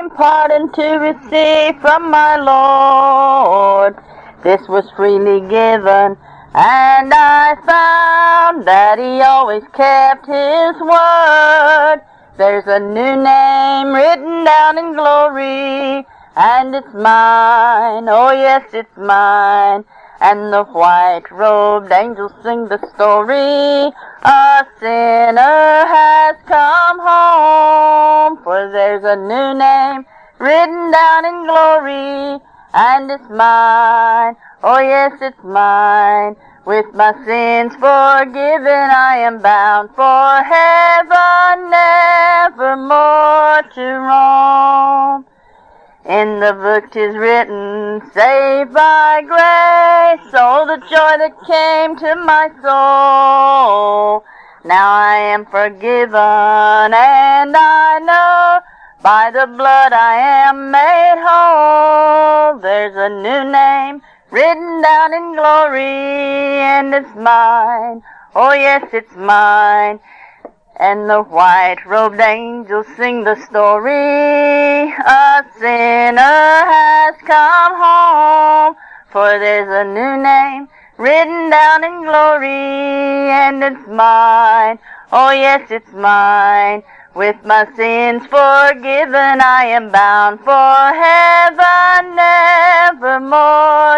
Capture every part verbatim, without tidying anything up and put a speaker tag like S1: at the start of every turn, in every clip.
S1: pardon to receive from my Lord. This was freely given, and I found that he always kept his word. There's a new name written down in glory, and it's mine, oh yes, it's mine. And the white-robed angels sing the story, a sinner has come home. For there's a new name written down in glory, and it's mine, oh yes, it's mine. With my sins forgiven, I am bound for heaven, nevermore to roam. In the book 'tis written, saved by grace, oh, the joy that came to my soul. Now I am forgiven, and I know by the blood I am made whole. There's a new name written down in glory, and it's mine, oh yes, it's mine. And the white-robed angels sing the story, a sinner has come home. For there's a new name written down in glory, and it's mine, oh yes, it's mine. With my sins forgiven, I am bound for heaven, nevermore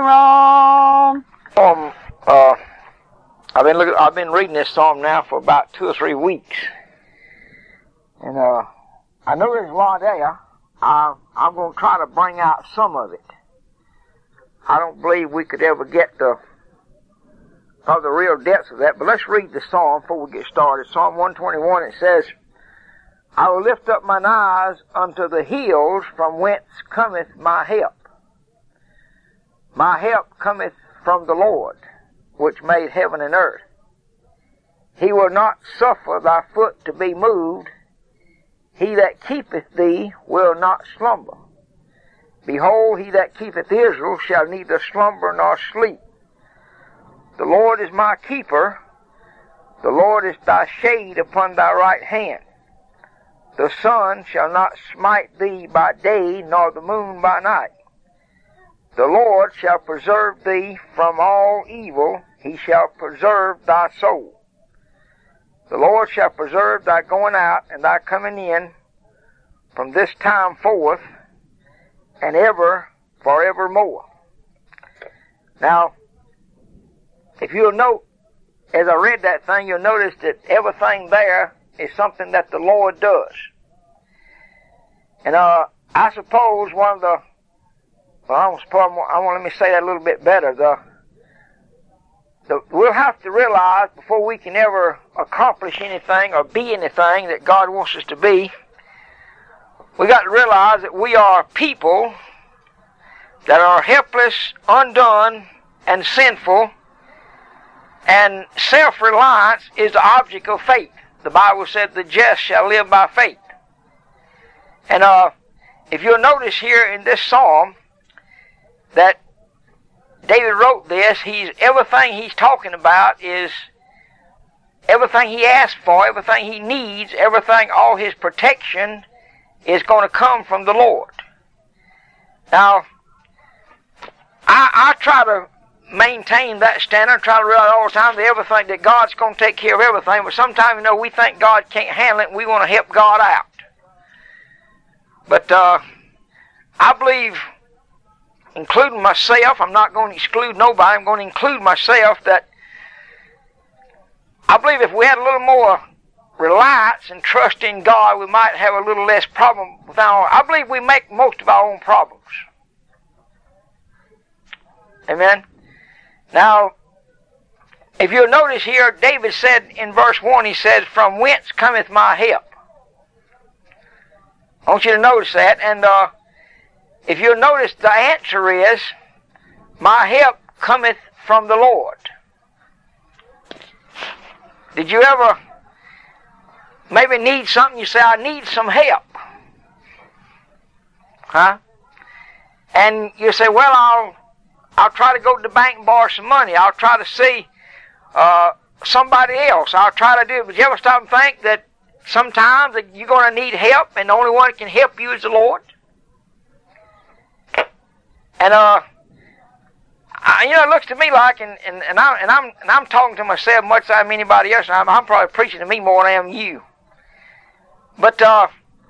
S1: to roam.
S2: Um, uh... I've been looking, I've been reading this psalm now for about two or three weeks, and uh, I know there's a lot there. I, I'm going to try to bring out some of it. I don't believe we could ever get the of the real depths of that, but let's read the psalm before we get started. Psalm one twenty-one. It says, "I will lift up mine eyes unto the hills, from whence cometh my help. My help cometh from the Lord, which made heaven and earth. He will not suffer thy foot to be moved. He that keepeth thee will not slumber. Behold, he that keepeth Israel shall neither slumber nor sleep. The Lord is my keeper. The Lord is thy shade upon thy right hand. The sun shall not smite thee by day, nor the moon by night. The Lord shall preserve thee from all evil. He shall preserve thy soul. The Lord shall preserve thy going out and thy coming in from this time forth and ever forevermore." Now, if you'll note, as I read that thing, you'll notice that everything there is something that the Lord does. And uh, I suppose one of the Well, I want, to, I want to let me say that a little bit better. The, the, we'll have to realize before we can ever accomplish anything or be anything that God wants us to be, we got to realize that we are people that are helpless, undone, and sinful, and self-reliance is the object of faith. The Bible said the just shall live by faith. And uh, if you'll notice here in this psalm, that David wrote this, he's everything he's talking about is everything he asked for, everything he needs, everything, all his protection is going to come from the Lord. Now, I, I try to maintain that standard, try to realize all the time that everything, that God's going to take care of everything, but sometimes, you know, we think God can't handle it and we want to help God out. But uh, I believe, including myself, I'm not going to exclude nobody, I'm going to include myself, that I believe if we had a little more reliance and trust in God, we might have a little less problem with our own. I believe we make most of our own problems. Amen? Now, if you'll notice here, David said in verse one, he says, "From whence cometh my help?" I want you to notice that, and uh, if you'll notice, the answer is, my help cometh from the Lord. Did you ever maybe need something? You say, "I need some help." Huh? And you say, "Well, I'll I'll try to go to the bank and borrow some money. I'll try to see uh, somebody else. I'll try to do it." But you ever stop and think that sometimes that you're going to need help, and the only one that can help you is the Lord. And uh, I, you know, it looks to me like, and and, and I'm and I'm and I'm talking to myself much as I'm anybody else. I'm, I'm probably preaching to me more than I am you. But uh,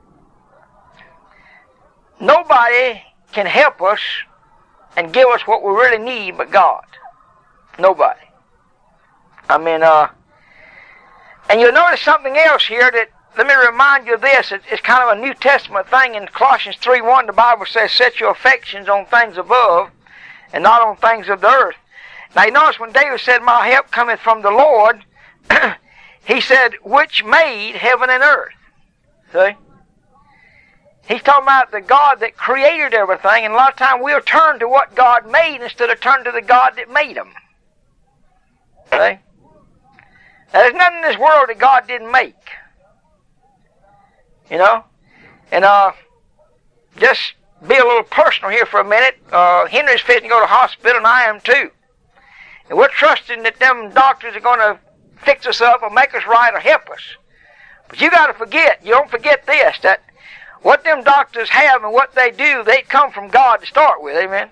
S2: nobody can help us and give us what we really need but God. Nobody. I mean, uh, and you'll notice something else here that, let me remind you of this. It's kind of a New Testament thing. In Colossians three one, the Bible says, set your affections on things above and not on things of the earth. Now, you notice when David said, my help cometh from the Lord, he said, which made heaven and earth. See? He's talking about the God that created everything, and a lot of times we'll turn to what God made instead of turn to the God that made them. See? Now, there's nothing in this world that God didn't make. You know? And uh, just be a little personal here for a minute. Uh, Henry's fixing to go to the hospital, and I am too. And we're trusting that them doctors are going to fix us up or make us right or help us. But you got to forget, you don't forget this, that what them doctors have and what they do, they come from God to start with, amen?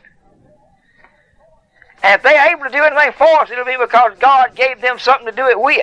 S2: And if they're able to do anything for us, it'll be because God gave them something to do it with.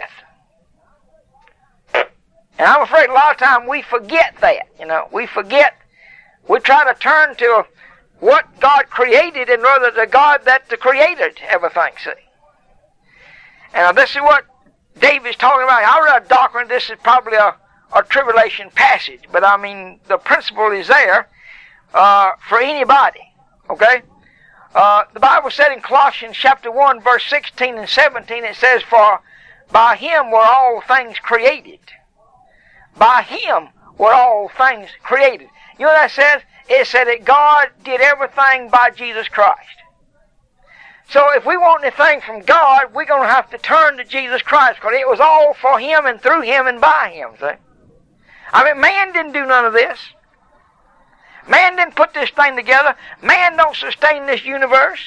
S2: And I'm afraid a lot of times we forget that, you know. We forget, we try to turn to what God created and rather the God that created everything, see. And this is what David's talking about. I read a doctrine, this is probably a, a tribulation passage, but I mean, the principle is there uh, for anybody, okay? Uh, the Bible said in Colossians chapter one, verse sixteen and seventeen, it says, for by him were all things created. By him were all things created. You know what that says? It said that God did everything by Jesus Christ. So if we want anything from God, we're going to have to turn to Jesus Christ, because it was all for him and through him and by him, see? I mean, man didn't do none of this. Man didn't put this thing together. Man don't sustain this universe.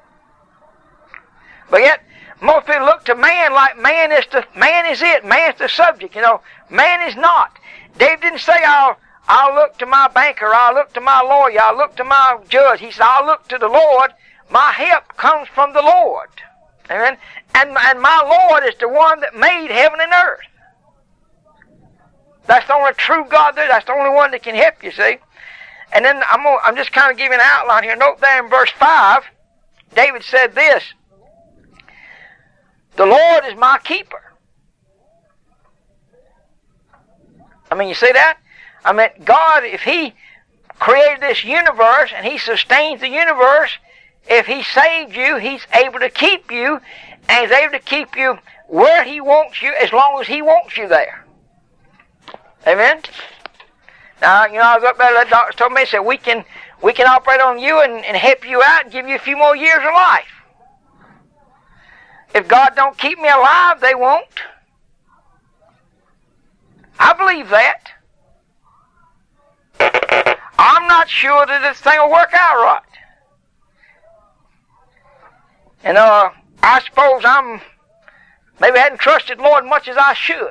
S2: But yet, most people look to man like man is the man is it. Man's the subject. You know, man is not. David didn't say, I'll I'll look to my banker, I'll look to my lawyer, I'll look to my judge. He said, I'll look to the Lord. My help comes from the Lord. Amen. And and my Lord is the one that made heaven and earth. That's the only true God there. That's the only one that can help you, see. And then I'm gonna, I'm just kind of giving an outline here. Note there in verse five, David said this, the Lord is my keeper. I mean, you see that? I mean, God, if he created this universe and he sustains the universe, if he saved you, he's able to keep you, and he's able to keep you where he wants you as long as he wants you there. Amen? Now, you know, I was up there, the doctor told me, he said, we can, we can operate on you and, and help you out and give you a few more years of life. If God don't keep me alive, they won't. I believe that. I'm not sure that this thing will work out right. And uh, I suppose I'm, maybe I hadn't trusted the Lord much as I should.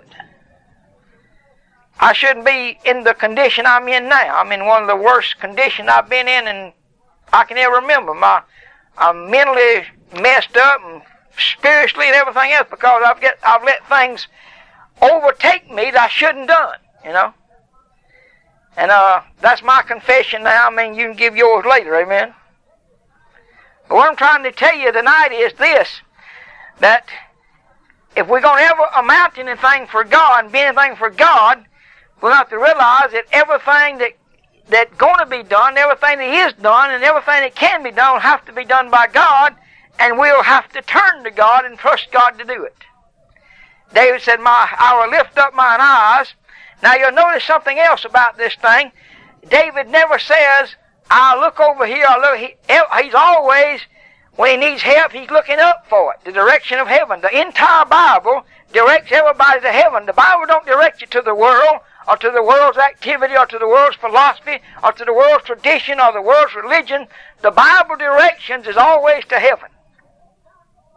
S2: I shouldn't be in the condition I'm in now. I'm in one of the worst conditions I've been in and I can ever remember. My, I'm mentally messed up and spiritually and everything else because I've get I've let things overtake me that I shouldn't done, you know. And uh, that's my confession now. I mean, you can give yours later, amen. But what I'm trying to tell you tonight is this, that if we're going to ever amount to anything for God and be anything for God, we'll have to realize that everything that that's going to be done, everything that is done, and everything that can be done will have to be done by God, and we'll have to turn to God and trust God to do it. David said, "My, I will lift up mine eyes." Now you'll notice something else about this thing. David never says, "I'll look over here." I'll look. He, he's always, when he needs help, he's looking up for it, the direction of heaven. The entire Bible directs everybody to heaven. The Bible don't direct you to the world, or to the world's activity, or to the world's philosophy, or to the world's tradition, or the world's religion. The Bible directions is always to heaven.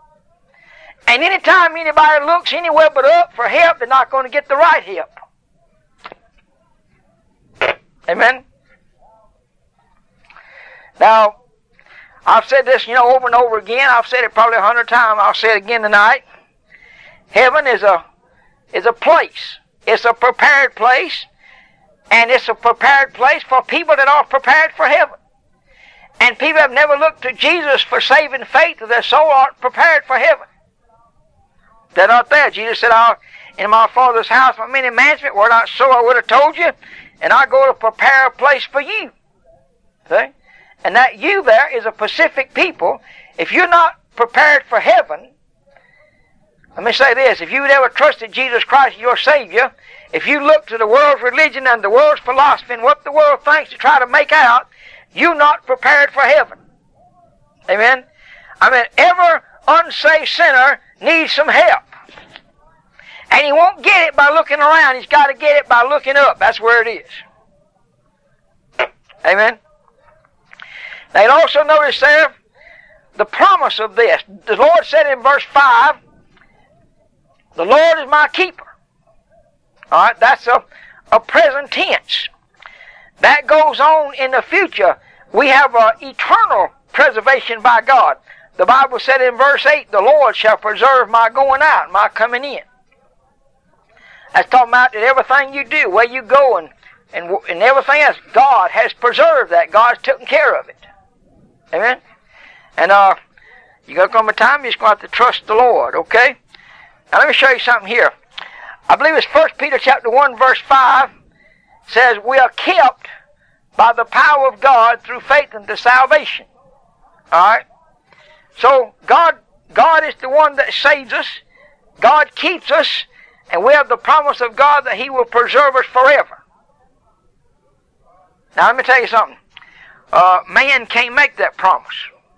S2: And anytime anybody looks anywhere but up for help, they're not going to get the right help. Amen? Now, I've said this, you know, over and over again. I've said it probably a hundred times. I'll say it again tonight. Heaven is a is a place. It's a prepared place. And it's a prepared place for people that are prepared for heaven. And people have never looked to Jesus for saving faith, their soul aren't prepared for heaven. They're not there. Jesus said, I'll, in my Father's house, my many mansions were not so, I would have told you, and I go to prepare a place for you. See? And that you there is a specific people. If you're not prepared for heaven, let me say this, if you've ever trusted Jesus Christ as your Savior, if you look to the world's religion and the world's philosophy and what the world thinks to try to make out, you're not prepared for heaven. Amen? I mean, every unsaved sinner needs some help. And he won't get it by looking around. He's got to get it by looking up. That's where it is. Amen? Now, you'll also notice there the promise of this. The Lord said in verse five, the Lord is my keeper. All right, that's a, a present tense. That goes on in the future. We have an eternal preservation by God. The Bible said in verse eight, the Lord shall preserve my going out and my coming in. That's talking about that everything you do, where you go and, and, and everything else, God has preserved that. God's taken care of it. Amen? And uh, you're going to come a time you're just going to have to trust the Lord, okay? Now let me show you something here. I believe it's First Peter chapter one, verse five, says, we are kept by the power of God through faith unto salvation. Alright? So, God, God is the one that saves us. God keeps us. And we have the promise of God that He will preserve us forever. Now, let me tell you something. Uh, man can't make that promise.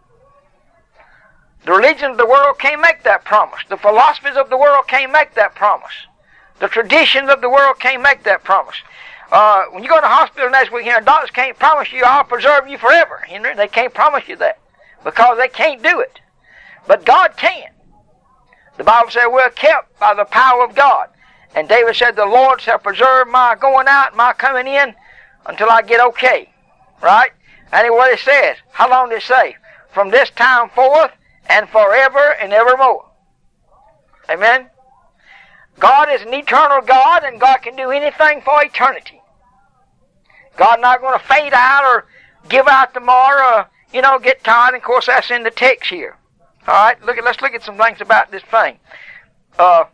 S2: The religion of the world can't make that promise. The philosophies of the world can't make that promise. The traditions of the world can't make that promise. Uh, when you go to the hospital next week, you know, doctors can't promise you, I'll preserve you forever. Henry, they can't promise you that because they can't do it. But God can. The Bible said we're kept by the power of God. And David said, the Lord shall preserve my going out and my coming in until I get okay. Right? And what it says, how long did it say? From this time forth and forever and evermore. Amen? God is an eternal God, and God can do anything for eternity. God's not going to fade out or give out tomorrow or, you know, get tired. And of course, that's in the text here. All right, look at, let's look at some things about this thing. Uh,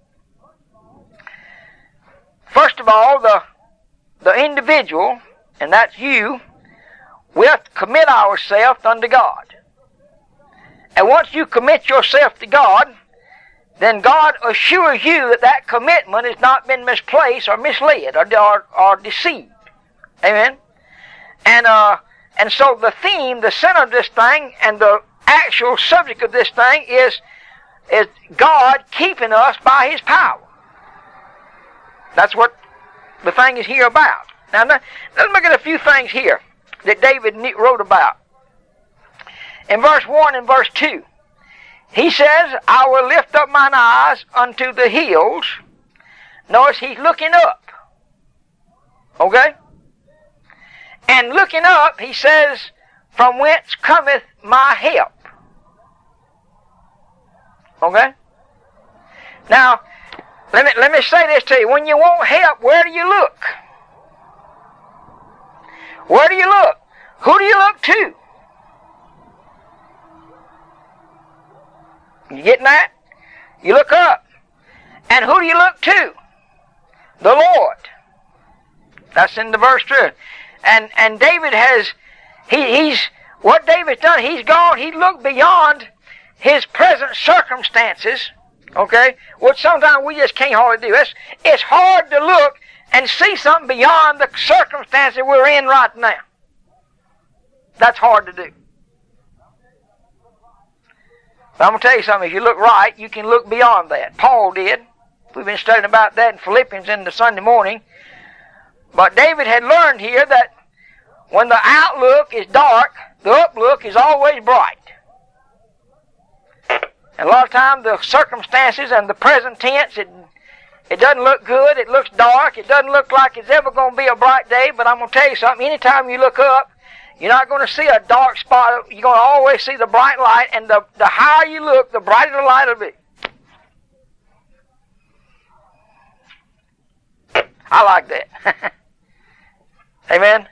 S2: first of all, the the individual, and that's you, we have to commit ourselves unto God. And once you commit yourself to God, then God assures you that that commitment has not been misplaced or misled or, or, or deceived. Amen? And uh, and so the theme, the center of this thing, and the actual subject of this thing is, is God keeping us by His power. That's what the thing is here about. Now, let's look at a few things here that David wrote about. In verse one and verse two, he says, I will lift up mine eyes unto the hills. Notice he's looking up. Okay? And looking up, he says, from whence cometh my help. Okay? Now, let me, let me say this to you. When you want help, where do you look? Where do you look? Who do you look to? You getting that? You look up. And who do you look to? The Lord. That's in the verse two. And and David has, he, he's, what David's done, he's gone, he looked beyond his present circumstances, okay, which sometimes we just can't hardly do. It's, it's hard to look and see something beyond the circumstances we're in right now. That's hard to do. But I'm going to tell you something. If you look right, you can look beyond that. Paul did. We've been studying about that in Philippians in the Sunday morning. But David had learned here that when the outlook is dark, the uplook is always bright. And a lot of times the circumstances and the present tense, it, It doesn't look good. It looks dark. It doesn't look like it's ever going to be a bright day. But I'm going to tell you something. Anytime you look up, you're not going to see a dark spot. You're going to always see the bright light. And the, the higher you look, the brighter the light will be. I like that. Amen.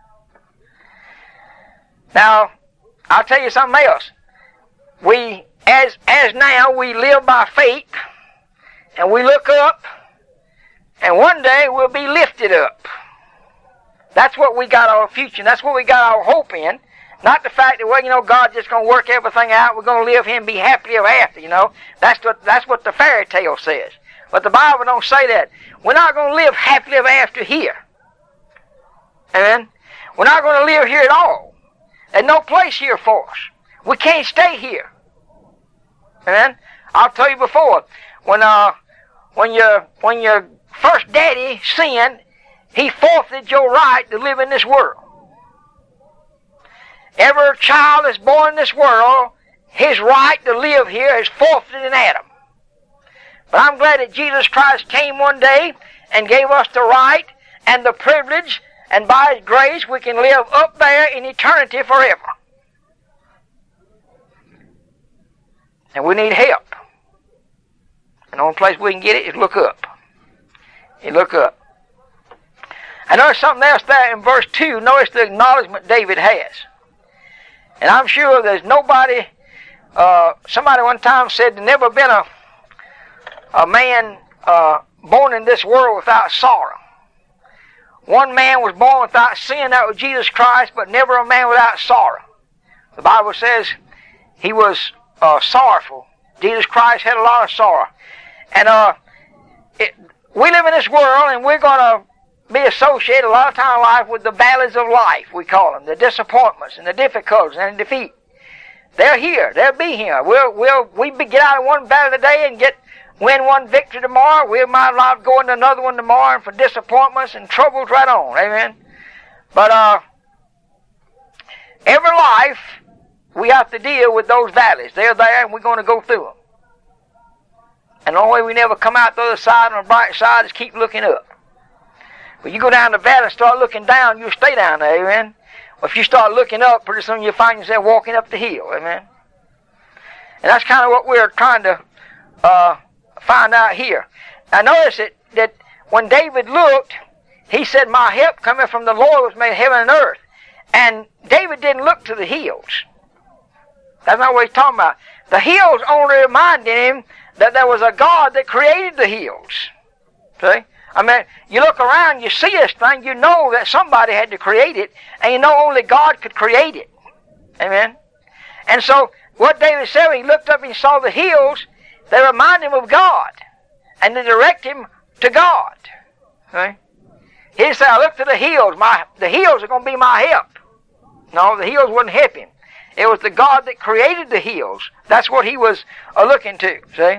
S2: Now, I'll tell you something else. We, as as now, we live by faith, and we look up, and one day we'll be lifted up. That's what we got our future, and that's what we got our hope in. Not the fact that, well, you know, God's just going to work everything out. We're going to live here and be happy ever after, you know. That's what, that's what the fairy tale says. But the Bible don't say that. We're not going to live happily ever after here. Amen? We're not going to live here at all. There's no place here for us. We can't stay here. Amen? I'll tell you before, when uh, when your when your first daddy sinned, he forfeited your right to live in this world. Every child that's born in this world, his right to live here is forfeited in Adam. But I'm glad that Jesus Christ came one day and gave us the right and the privilege, and by His grace we can live up there in eternity forever. And we need help. And the only place we can get it is look up. You look up. I notice something else there in verse two. Notice the acknowledgement David has. And I'm sure there's nobody, uh, somebody one time said there's never been a a man uh, born in this world without sorrow. One man was born without sin, that was Jesus Christ, but never a man without sorrow. The Bible says he was uh, sorrowful. Jesus Christ had a lot of sorrow. And uh, it, we live in this world, and we're going to be associated a lot of time in life with the valleys of life, we call them, the disappointments and the difficulties and the defeat. They're here. They'll be here. We'll, we'll, we get out of one valley today and get win one victory tomorrow. We might not go into another one tomorrow, and for disappointments and troubles right on. Amen. But uh, every life we have to deal with those valleys. They're there, and we're going to go through them. And the only way we never come out the other side on the bright side is keep looking up. When you go down the valley and start looking down, you'll stay down there. Amen. Well, if you start looking up, pretty soon you'll find yourself walking up the hill. Amen. And that's kind of what we're trying to uh, find out here. Now notice it, that when David looked, he said, my help cometh from the Lord which made heaven and earth. And David didn't look to the hills. That's not what he's talking about. The hills only reminded him that there was a God that created the hills. See? I mean, you look around, you see this thing, you know that somebody had to create it, and you know only God could create it. Amen? And so, what David said when he looked up and he saw the hills, they remind him of God, and they direct him to God. Okay? He said, I look to the hills. My, the hills are going to be my help. No, the hills wouldn't help him. It was the God that created the hills. That's what he was uh, looking to. See?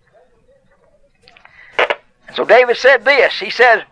S2: So David said this. He said,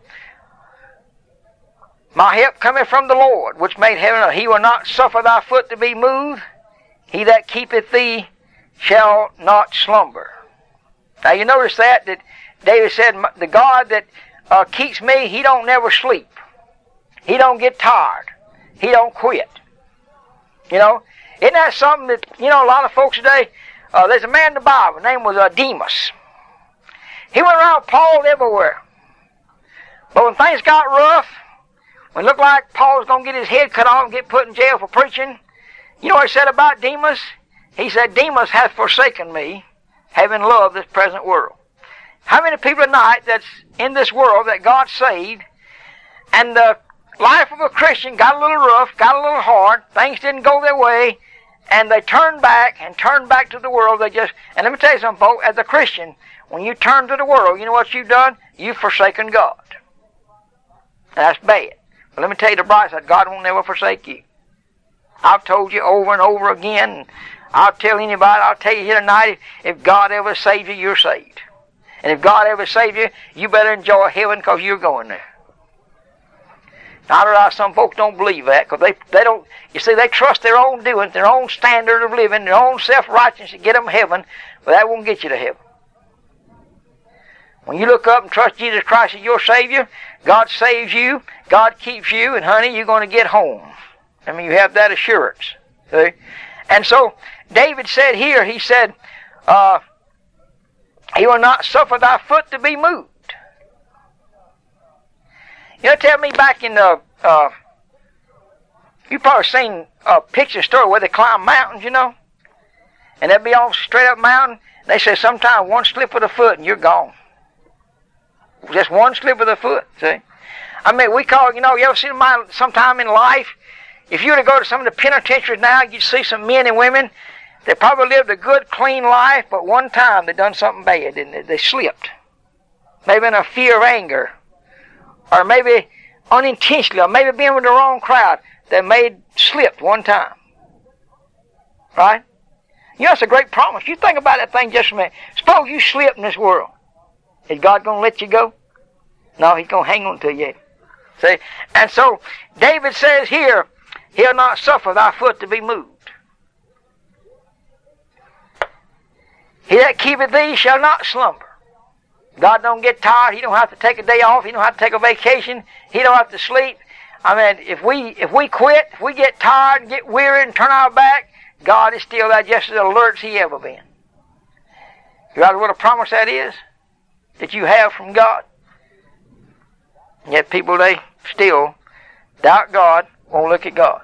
S2: my help cometh from the Lord, which made heaven and earth. He will not suffer thy foot to be moved. He that keepeth thee shall not slumber. Now you notice that, that David said, the God that uh, keeps me, he don't never sleep. He don't get tired. He don't quit. You know, isn't that something that, you know, a lot of folks today, uh, there's a man in the Bible, his name was uh, Demas. He went around Paul everywhere. But when things got rough, when it looked like Paul was going to get his head cut off and get put in jail for preaching, you know what he said about Demas? He said, Demas hath forsaken me, having loved this present world. How many people tonight that's in this world that God saved, and the life of a Christian got a little rough, got a little hard, things didn't go their way, and they turned back and turned back to the world. They just, and let me tell you something, folks, as a Christian, when you turn to the world, you know what you've done? You've forsaken God. That's bad. But let me tell you the bright side, God won't never forsake you. I've told you over and over again, and I'll tell anybody, I'll tell you here tonight, if, if God ever saved you, you're saved. And if God ever saved you, you better enjoy heaven because you're going there. Now, I realize some folks don't believe that because they, they don't, you see, they trust their own doing, their own standard of living, their own self-righteousness to get them to heaven, but that won't get you to heaven. When you look up and trust Jesus Christ as your Savior, God saves you, God keeps you, and honey, you're going to get home. I mean, you have that assurance. See? And so, David said here, he said, uh, he will not suffer thy foot to be moved. You know, tell me back in the, uh, you probably seen a picture story where they climb mountains, you know, and they'll be on straight up mountain. They say sometimes one slip of the foot and you're gone. Just one slip of the foot, see? I mean, we call, you know, you ever see them sometime in life? If you were to go to some of the penitentiaries now, you'd see some men and women that probably lived a good, clean life, but one time they done something bad, didn't they? They slipped. Maybe in a fear of anger, or maybe unintentionally, or maybe being with the wrong crowd, they made slipped one time. Right? You know, it's a great promise. You think about that thing just a minute. Suppose you slip in this world. Is God going to let you go? No, He's going to hang on to you. See? And so, David says here, He'll not suffer thy foot to be moved. He that keepeth thee shall not slumber. God don't get tired. He don't have to take a day off. He don't have to take a vacation. He don't have to sleep. I mean, if we if we quit, if we get tired and get weary and turn our back, God is still there just as alert as He ever been. You realize what a promise that is? That you have from God. And yet people, they still doubt God, won't look at God.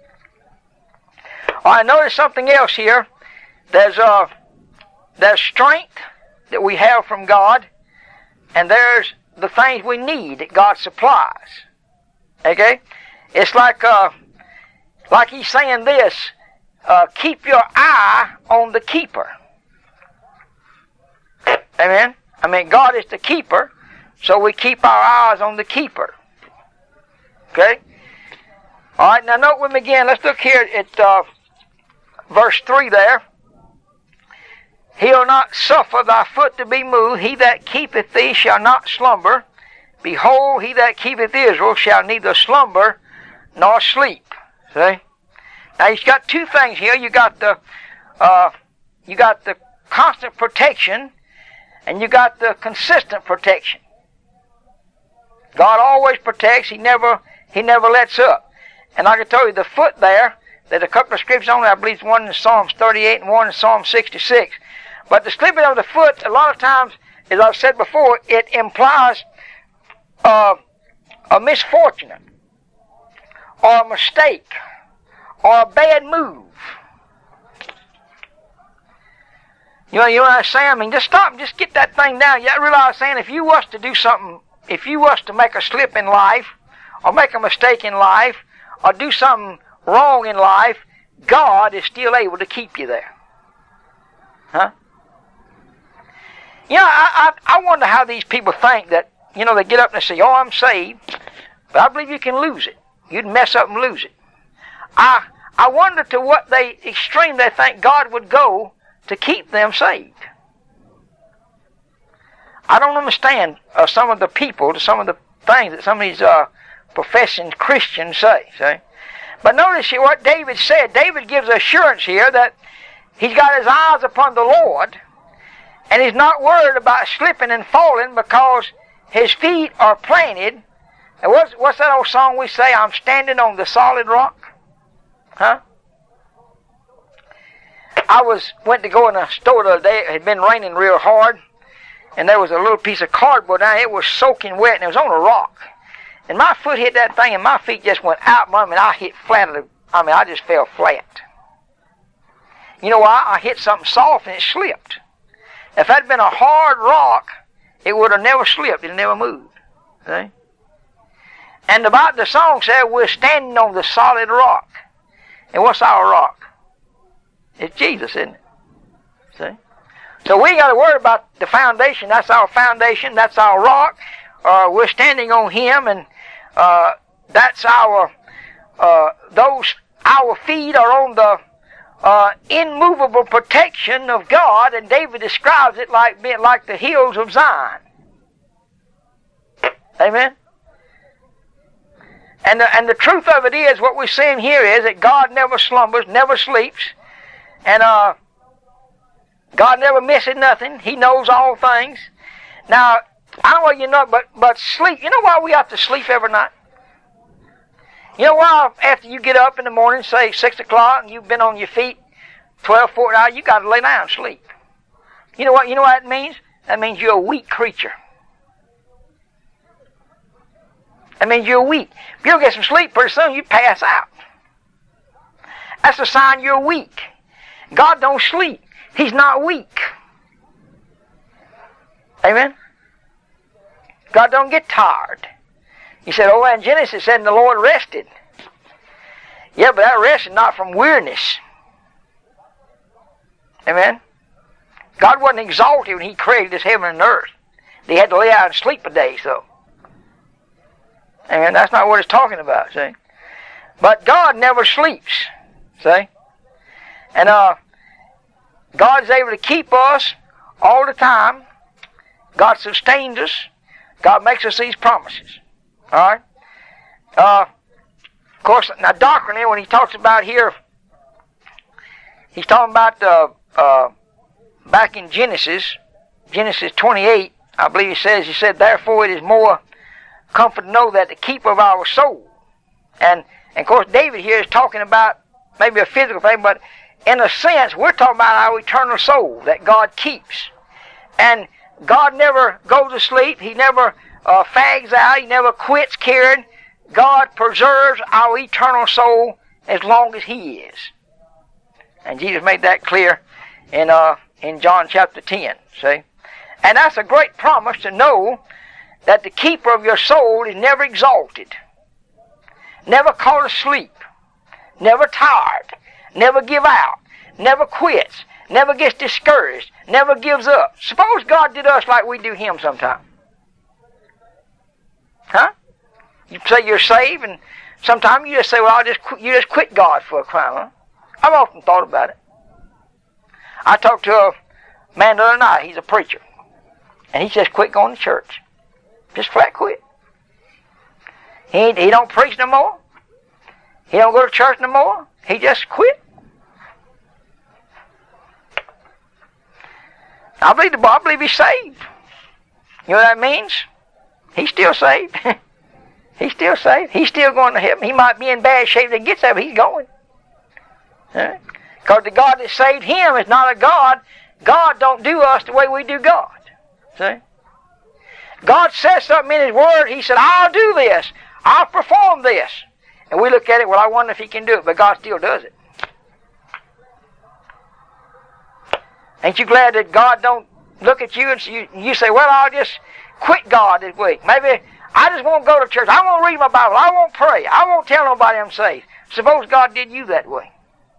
S2: All right, notice something else here. There's uh, there's strength that we have from God, and there's the things we need that God supplies. Okay? It's like uh, like He's saying this, uh, keep your eye on the keeper. Amen? I mean, God is the keeper, so we keep our eyes on the keeper. Okay? All right, now note with me again. Let's look here at uh, verse three there. He'll not suffer thy foot to be moved. He that keepeth thee shall not slumber. Behold, he that keepeth Israel shall neither slumber nor sleep. See? Now he's got two things here. You got the uh, you got the constant protection, and you got the consistent protection. God always protects. He never He never lets up. And like I told you, the foot there, there's a couple of scriptures on there. I believe one in Psalms thirty-eight and one in Psalm sixty-six. But the slipping of the foot, a lot of times, as I've said before, it implies uh, a misfortune, or a mistake, or a bad move. You know, you know what I'm saying? I mean, just stop and just get that thing down. You realize I'm saying, if you was to do something, if you was to make a slip in life, or make a mistake in life, or do something wrong in life, God is still able to keep you there. Huh? You know, I, I, I wonder how these people think that, you know, they get up and they say, oh, I'm saved, but I believe you can lose it. You'd mess up and lose it. I I wonder to what they extreme they think God would go to keep them saved. I don't understand uh, some of the people, some of the things that some of these uh, professing Christians say. See? But notice here what David said. David gives assurance here that he's got his eyes upon the Lord, and he's not worried about slipping and falling because his feet are planted. And what's, what's that old song we say? I'm standing on the solid rock. Huh? I was went to go in a store the other day. It had been raining real hard, and there was a little piece of cardboard down there. It was soaking wet, and it was on a rock. And my foot hit that thing, and my feet just went out. I mean, I hit flat. I mean, I just fell flat. You know why? I hit something soft, and it slipped. If that had been a hard rock, it would have never slipped. It never moved. See? And about the song said, we're standing on the solid rock. And what's our rock? It's Jesus, isn't it? See? So we got to worry about the foundation. That's our foundation. That's our rock. Uh, we're standing on Him, and uh, that's our. Uh, those our feet are on the uh, immovable protection of God, and David describes it like being like the hills of Zion. Amen. And the, and the truth of it is, what we're seeing here is that God never slumbers, never sleeps, and uh, God never misses nothing. He knows all things. Now, I don't know whether you know, but, but sleep, you know why we have to sleep every night? You know why after you get up in the morning, say six o'clock, and you've been on your feet twelve, fourteen hours, you got to lay down and sleep. You know what, you know what that means? That means you're a weak creature. That means you're weak. If you don't get some sleep, pretty soon you pass out. That's a sign you're weak. God don't sleep. He's not weak. Amen? God don't get tired. He said, oh, in Genesis it said, and the Lord rested. Yeah, but that rest is not from weariness. Amen? God wasn't exalted when He created this heaven and earth. He had to lay out and sleep a day, so. Amen? That's not what it's talking about, see? But God never sleeps, see? And uh, God's able to keep us all the time. God sustains us. God makes us these promises. All right? Uh, of course, now doctrinally, when he talks about here, he's talking about uh, uh, back in Genesis, Genesis twenty-eight, I believe he says, he said, therefore it is more comfort to know that the keeper of our soul. And, and of course, David here is talking about maybe a physical thing, but in a sense, we're talking about our eternal soul that God keeps. And God never goes to sleep. He never uh, fags out. He never quits caring. God preserves our eternal soul as long as He is. And Jesus made that clear in uh, in John chapter ten. See? And that's a great promise to know that the keeper of your soul is never exalted, never caught asleep, never tired, never give out, never quits, never gets discouraged, never gives up. Suppose God did us like we do Him sometime. Huh? You say you're saved, and sometimes you just say, well, I'll just quit, you just quit God for a crime. Huh? I've often thought about it. I talked to a man the other night. He's a preacher. And he just quit going to church. Just flat quit. He, he don't preach no more. He don't go to church no more. He just quit. I believe the Bible, I believe he's saved. You know what that means? He's still saved. He's still saved. He's still going to heaven. He might be in bad shape when he gets there, but he's going. Because right? The God that saved him is not a God. God don't do us the way we do God. See? God says something in His Word. He said, I'll do this. I'll perform this. And we look at it, well, I wonder if He can do it, but God still does it. Ain't you glad that God don't look at you and you, you say, well, I'll just quit God this week. Maybe I just won't go to church. I won't read my Bible. I won't pray. I won't tell nobody I'm saved. Suppose God did you that way.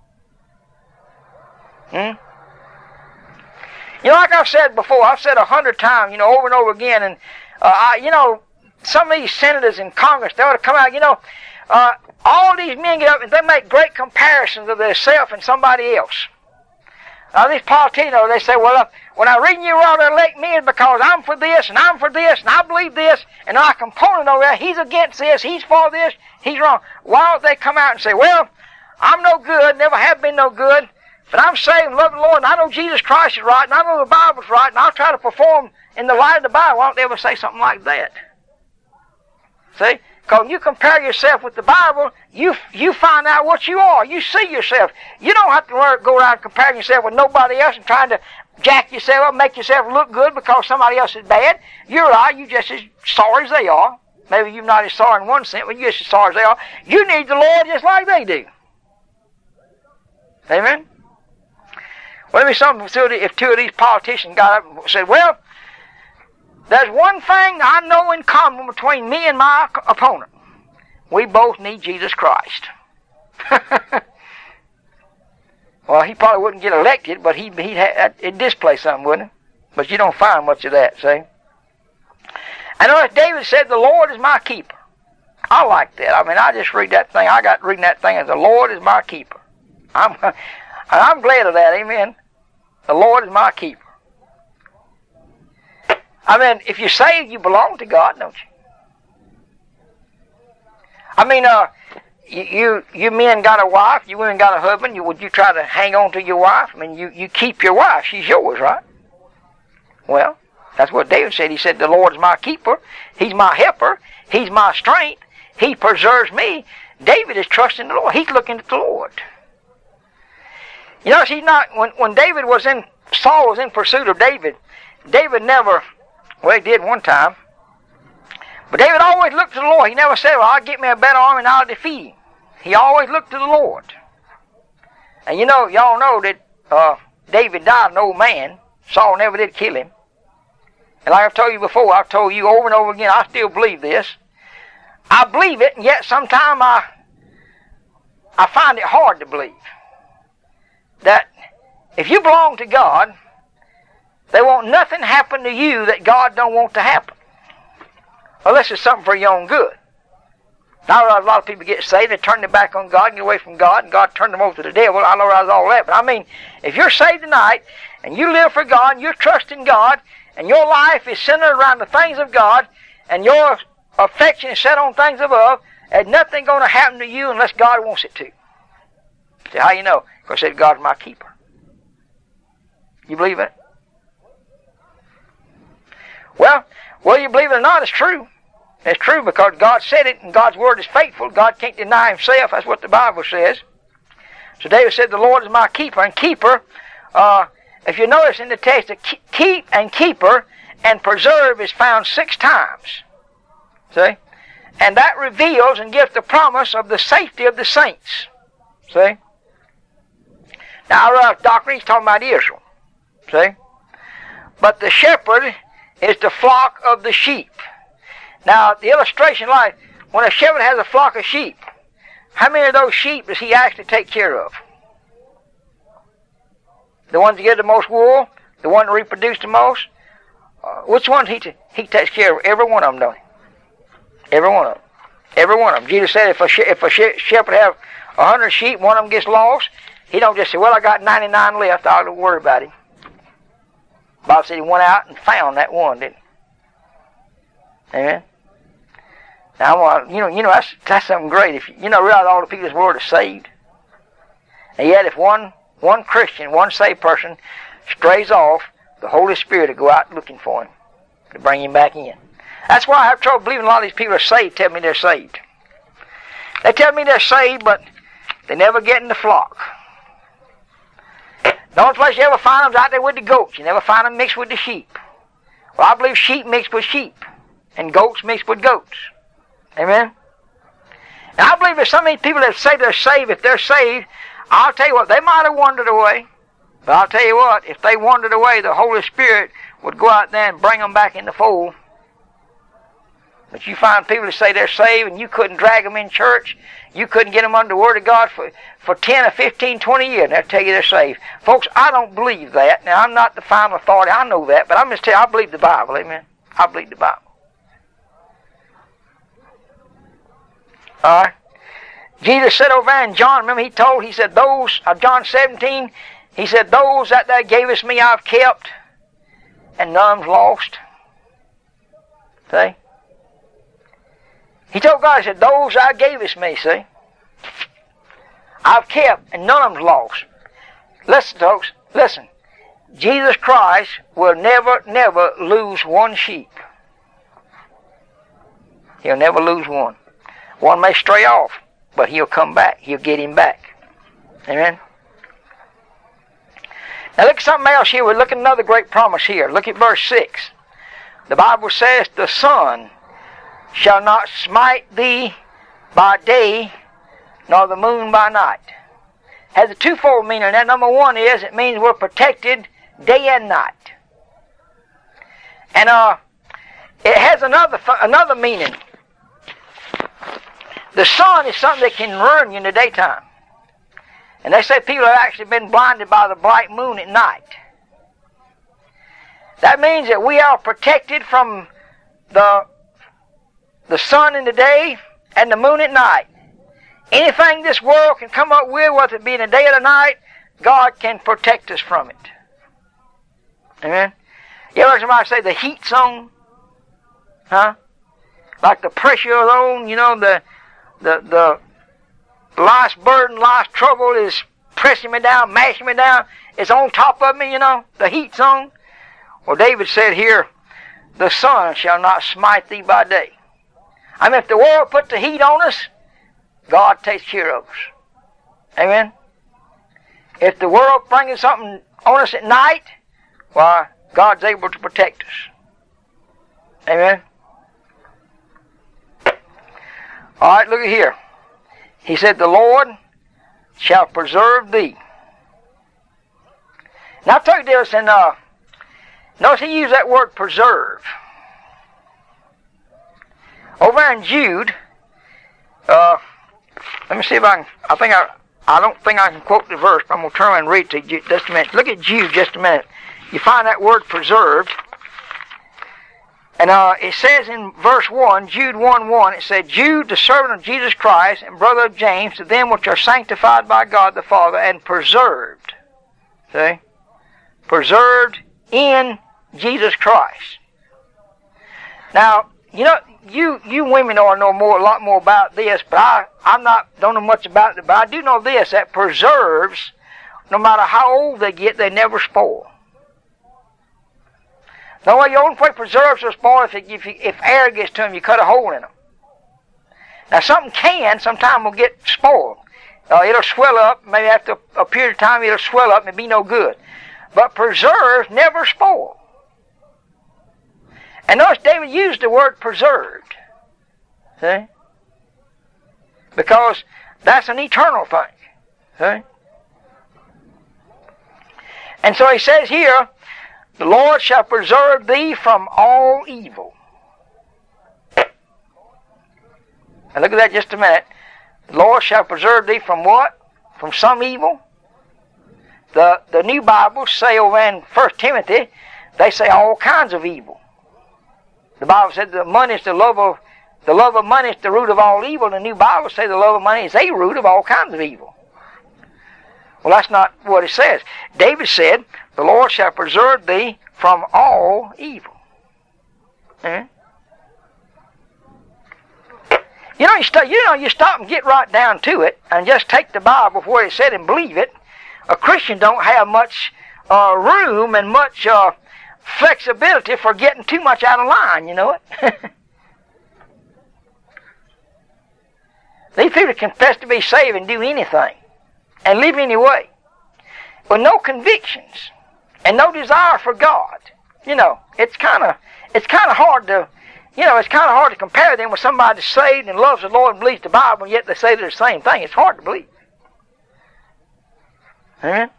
S2: Hmm? You know, like I've said before, I've said a hundred times, you know, over and over again, and, uh, I, you know, some of these senators in Congress, they ought to come out, you know, uh, all these men get up and they make great comparisons of themselves and somebody else. Now, these politicians, they say, well, uh, when I read you ought to elect me because I'm for this, and I'm for this, and I believe this, and our component over there, he's against this, he's for this, he's wrong. Why don't they come out and say, well, I'm no good, never have been no good, but I'm saved and love the Lord, and I know Jesus Christ is right, and I know the Bible's right, and I'll try to perform in the light of the Bible. Why don't they ever say something like that? See? Because when you compare yourself with the Bible, you you find out what you are. You see yourself. You don't have to learn, go around comparing yourself with nobody else and trying to jack yourself up, make yourself look good because somebody else is bad. You're right. You're just as sorry as they are. Maybe you're not as sorry in one sense, but you're just as sorry as they are. You need the Lord just like they do. Amen? Well, let me some if two of these politicians got up and said, well, there's one thing I know in common between me and my opponent. We both need Jesus Christ. Well, he probably wouldn't get elected, but he'd, he'd ha- it'd display something, wouldn't it? But you don't find much of that, see? I know as David said, the Lord is my keeper. I like that. I mean, I just read that thing. I got reading that thing as the Lord is my keeper. I'm, I'm glad of that, amen. The Lord is my keeper. I mean, if you're saved, you belong to God, don't you? I mean, uh, you, you you men got a wife, you women got a husband, you, would you try to hang on to your wife? I mean, you, you keep your wife, she's yours, right? Well, That's what David said. He said, the Lord is my keeper. He's my helper. He's my strength. He preserves me. David is trusting the Lord. He's looking at the Lord. You know, he's not, when, when David was in, Saul was in pursuit of David, David never, well, he did one time, but David always looked to the Lord. He never said, well, I'll get me a better army and I'll defeat him. He always looked to the Lord. And you know, y'all know that uh, David died an old man. Saul never did kill him. And like I've told you before, I've told you over and over again, I still believe this. I believe it, and yet sometimes I, I find it hard to believe. That if you belong to God, there won't nothing happen to you that God don't want to happen. Unless it's something for your own good. Now, I realize a lot of people get saved, they turn their back on God and get away from God, and God turned them over to the devil. I realize all that. But I mean, if you're saved tonight, and you live for God, and you're trusting God, and your life is centered around the things of God, and your affection is set on things above, there's nothing going to happen to you unless God wants it to. See, how you know? Because I said, God's my keeper. You believe it? Well, whether you believe it or not, it's true. It's true because God said it, and God's word is faithful. God can't deny himself. That's what the Bible says. So David said, the Lord is my keeper. And keeper, uh, if you notice in the text, keep and keeper and preserve is found six times. See? And that reveals and gives the promise of the safety of the saints. See? Now, uh, doctrine, he's talking about Israel. See? But the shepherd is the flock of the sheep. Now, the illustration, like, when a shepherd has a flock of sheep, how many of those sheep does he actually take care of? The ones that give the most wool? The one that reproduce the most? Uh, which ones he t- he takes care of? Every one of them, don't he? Every one of them. Every one of them. Jesus said if a, sh- if a sh- shepherd have a hundred sheep, one of them gets lost, he don't just say, well, I got ninety-nine left, I don't worry about him. Bob said he went out and found that one, didn't he? Amen? Now, I want, you know, you know that's, that's something great. If you, you know, realize all the people in this world are saved. And yet if one, one Christian, one saved person strays off, the Holy Spirit will go out looking for him to bring him back in. That's why I have trouble believing a lot of these people are saved, tell me they're saved. They tell me they're saved, but they never get in the flock. The only place you ever find them is out there with the goats. You never find them mixed with the sheep. Well, I believe sheep mixed with sheep, and goats mixed with goats. Amen? And I believe there's so many people that say they're saved. If they're saved, I'll tell you what, they might have wandered away. But I'll tell you what, if they wandered away, the Holy Spirit would go out there and bring them back in the fold. But you find people that say they're saved and you couldn't drag them in church. You couldn't get them under the Word of God for, for ten or fifteen, twenty years, and they'll tell you they're saved. Folks, I don't believe that. Now, I'm not the final authority. I know that. But I'm just telling you, I believe the Bible. Amen? I believe the Bible. All right? Jesus said over there in John, remember he told, he said, those, uh, John seventeen, he said, those that thou gavest me I've kept, and none's lost. See? He told God, he said, those thou gavest me, see? I've kept, and none of them's lost. Listen, folks, listen. Jesus Christ will never, never lose one sheep. He'll never lose one. One may stray off, but he'll come back. He'll get him back. Amen? Now look at something else here. We're looking at another great promise here. Look at verse six. The Bible says, the sun shall not smite thee by day, nor the moon by night. Has a twofold meaning. That number one is, it means we're protected day and night. And uh, it has another another meaning. The sun is something that can ruin you in the daytime. And they say people have actually been blinded by the bright moon at night. That means that we are protected from the, the sun in the day and the moon at night. Anything this world can come up with, whether it be in the day or the night, God can protect us from it. Amen? You ever heard somebody say the heat zone? Huh? Like the pressure zone, you know, the the the life's burden, life's trouble is pressing me down, mashing me down. It's on top of me, you know, the heat zone. Well, David said here, the sun shall not smite thee by day. I mean, if the world put the heat on us, God takes care of us. Amen? If the world brings something on us at night, why, God's able to protect us. Amen? All right, look at here. He said, the Lord shall preserve thee. Now, I'll tell you this, and uh, notice he used that word preserve. Over in Jude, uh, let me see if I can, I think I, I don't think I can quote the verse, but I'm going to turn and read to you just a minute. Look at Jude just a minute. You find that word preserved. And uh, it says in verse one, Jude one one, it said, Jude, the servant of Jesus Christ, and brother of James, to them which are sanctified by God the Father, and preserved. See? Preserved in Jesus Christ. Now, you know, you you women ought to know more, a lot more about this, but I, I'm not, don't know much about it, but I do know this, that preserves, no matter how old they get, they never spoil. The only way preserves will spoil if, if, if air gets to them, you cut a hole in them. Now, something can, sometime will get spoiled. Uh, it'll swell up, maybe after a period of time it'll swell up and be no good. But preserves never spoil. And notice David used the word preserved. See? Because that's an eternal thing. See? And so he says here, the Lord shall preserve thee from all evil. And look at that just a minute. The Lord shall preserve thee from what? From some evil. The the new Bibles say over in First Timothy, they say all kinds of evil. The Bible said the money is the love of the love of money is the root of all evil. The new Bible say the love of money is a root of all kinds of evil. Well, that's not what it says. David said, the Lord shall preserve thee from all evil. Hmm? You know, you, st- you know, you stop and get right down to it and just take the Bible for what it said and believe it. A Christian don't have much uh, room and much uh, flexibility for getting too much out of line, you know it? These people confess to be saved and do anything and live anyway with no convictions and no desire for God. You know, it's kind of it's kind of hard to, you know, it's kind of hard to compare them with somebody that's saved and loves the Lord and believes the Bible, and yet they say they're the same thing. It's hard to believe. Amen.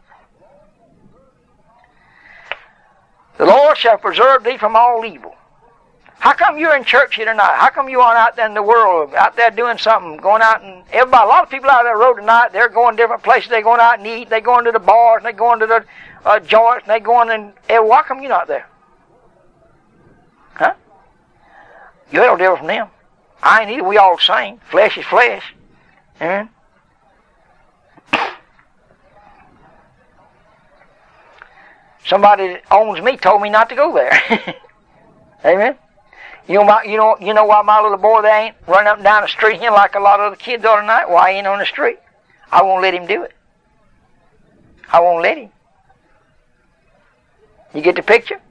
S2: The Lord shall preserve thee from all evil. How come you're in church here tonight? How come you aren't out there in the world, out there doing something, going out and everybody, a lot of people out there road tonight, they're going different places, they're going out and eat, they're going to the bars, and they're going to the uh, joints, and they're going and, hey, why come you not there? Huh? You're no different from them. I ain't either, we all the same. Flesh is flesh. Amen. Somebody that owns me told me not to go there. Amen. You know, my, you know, you know why my little boy they ain't running up and down the street here like a lot of other kids are tonight? Why he ain't on the street? I won't let him do it. I won't let him. You get the picture?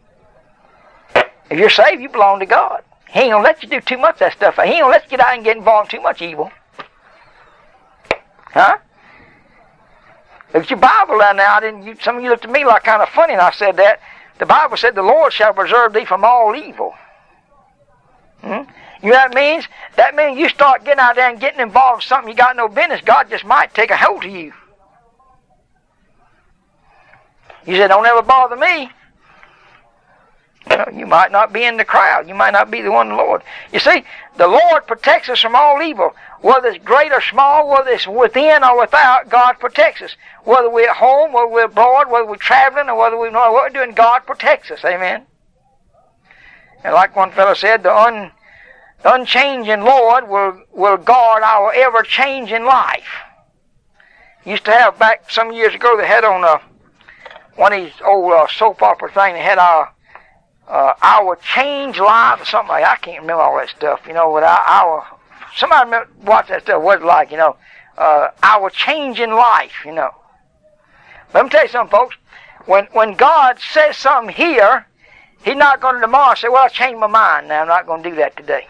S2: If you're saved, you belong to God. He ain't gonna let you do too much of that stuff. He ain't gonna let you get out and get involved in too much evil. Huh? Look at your Bible down now. I didn't. You, some of you looked at me like kind of funny, and I said that. The Bible said, "The Lord shall preserve thee from all evil." Hmm? You know what that means? That means you start getting out there and getting involved in something you got no business, God just might take a hold of you. You said, "Don't ever bother me." Well, you might not be in the crowd. You might not be the one of the Lord. You see, the Lord protects us from all evil. Whether it's great or small, whether it's within or without, God protects us. Whether we're at home, whether we're abroad, whether we're traveling, or whether we know what we're doing, God protects us. Amen. And like one fellow said, the, un, the unchanging Lord will, will guard our ever-changing life. Used to have, back some years ago, they had on uh, one of these old uh, soap opera things, they had our Uh, our change life or something like that. I can't remember all that stuff, you know, but our, our somebody watch that stuff, what it's like, you know, uh, our change in life, you know. Let me tell you something, folks. When when God says something here, He's not going to tomorrow say, well, I changed my mind now. I'm not going to do that today.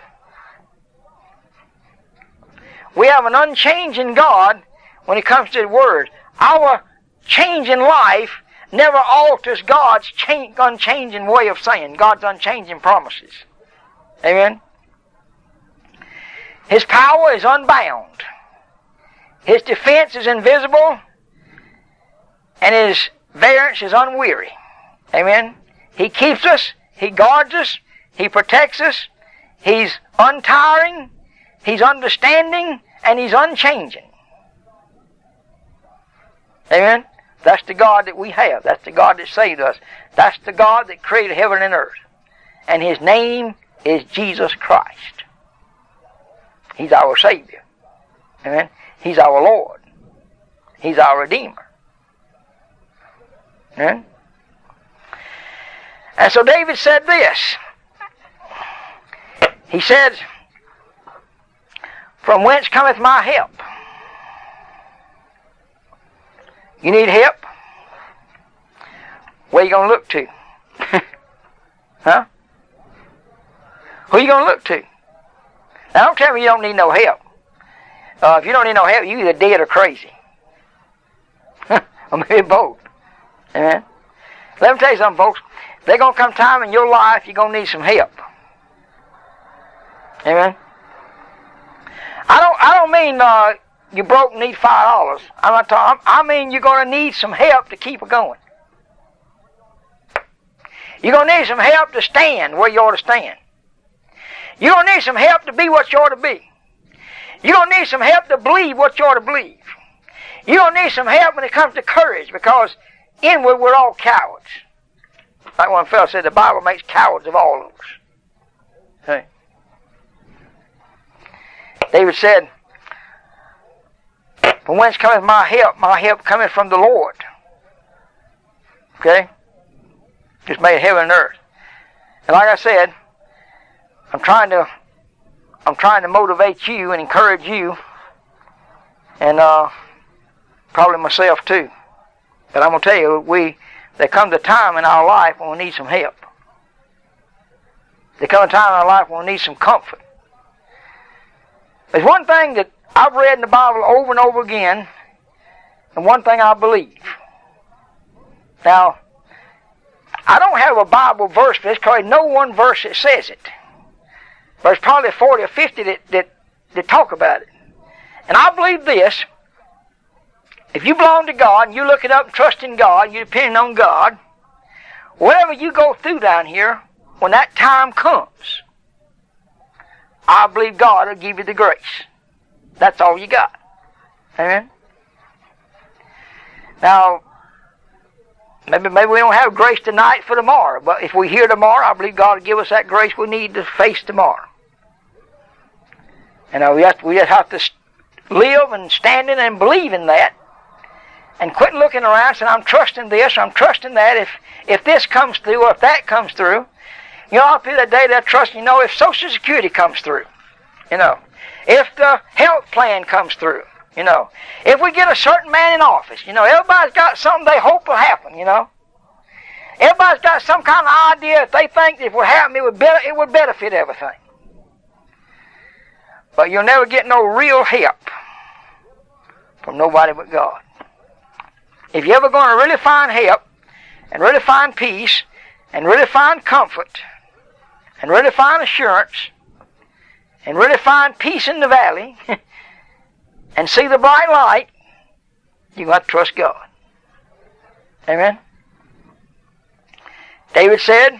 S2: We have an unchanging God when it comes to the Word. Our changing life never alters God's change, unchanging way of saying, God's unchanging promises. Amen? His power is unbound. His defense is invisible. And His variance is unweary. Amen? He keeps us. He guards us. He protects us. He's untiring. He's understanding. And He's unchanging. Amen? That's the God that we have. That's the God that saved us. That's the God that created heaven and earth. And His name is Jesus Christ. He's our Savior. Amen? He's our Lord. He's our Redeemer. Amen? And so David said this. He said, from whence cometh my help? You need help? Where you going to look to? Huh? Who you going to look to? Now don't tell me you don't need no help. Uh, if you don't need no help, you either dead or crazy. Or maybe both. Amen? Let me tell you something, folks. There's going to come time in your life you're going to need some help. Amen? I don't I don't mean uh, you broke and need five dollars. I'm not talking. I mean you're going to need some help to keep it going. You're going to need some help to stand where you ought to stand. You're going to need some help to be what you ought to be. You're going to need some help to believe what you ought to believe. You're going to need some help when it comes to courage, because inward we're all cowards. Like one fellow said, the Bible makes cowards of all of us. Hey. David said, from whence cometh my help? My help cometh from the Lord. Okay? Just made heaven and earth. And like I said, I'm trying to I'm trying to motivate you and encourage you, and uh, probably myself too. But I'm going to tell you, we there comes a time in our life when we need some help. There comes a time in our life when we need some comfort. There's one thing that I've read in the Bible over and over again, and one thing I believe. Now, I don't have a Bible verse for this, because there's no one verse that says it. But there's probably forty or fifty that, that, that talk about it. And I believe this: if you belong to God, and you look it up and trust in God, you're depending on God, whatever you go through down here, when that time comes, I believe God will give you the grace. That's all you got. Amen? Now, maybe, maybe we don't have grace tonight for tomorrow, but if we hear tomorrow, I believe God will give us that grace we need to face tomorrow. And uh, we, have to, we just have to live and stand in and believe in that, and quit looking around and saying, I'm trusting this, I'm trusting that. If if this comes through, or if that comes through, you know, I'll feel that day that trust, you know, if Social Security comes through, you know, if the health plan comes through, you know, if we get a certain man in office, you know, everybody's got something they hope will happen, you know. Everybody's got some kind of idea that they think if it would happen, it would, be, it would benefit everything. But you'll never get no real help from nobody but God. If you're ever going to really find help, and really find peace, and really find comfort, and really find assurance, and really find peace in the valley, and see the bright light, you've got to trust God. Amen? David said,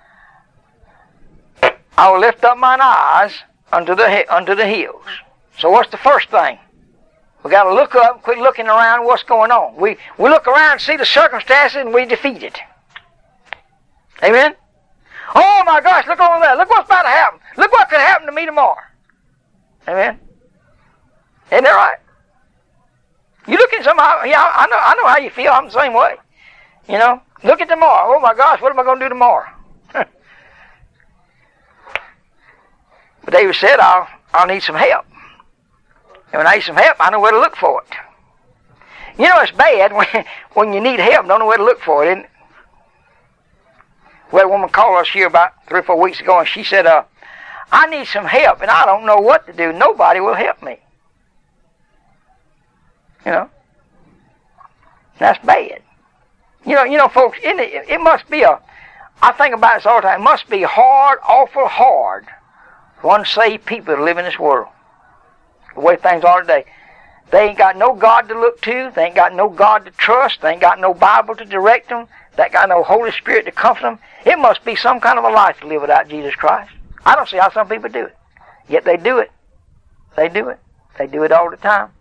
S2: I will lift up mine eyes unto the, unto the hills. So what's the first thing? We got to look up and quit looking around what's going on. We, we look around and see the circumstances and we defeat it. Amen? Oh my gosh, look over there. Look what's about to happen. Look what could happen to me tomorrow. Amen? Isn't that right? You look at somebody, yeah, I know, I know how you feel. I'm the same way. You know, look at tomorrow. Oh my gosh, what am I going to do tomorrow? But David said, I'll, I'll need some help. And when I need some help, I know where to look for it. You know it's bad when, when you need help, don't know where to look for it, isn't it? We had a woman call us here about three or four weeks ago, and she said, uh, I need some help, and I don't know what to do. Nobody will help me. You know? That's bad. You know, you know, folks, it, it must be a, I think about this all the time, it must be hard, awful hard for unsaved people to live in this world. The way things are today. They ain't got no God to look to. They ain't got no God to trust. They ain't got no Bible to direct them. They ain't got no Holy Spirit to comfort them. It must be some kind of a life to live without Jesus Christ. I don't see how some people do it. Yet they do it. They do it. They do it all the time.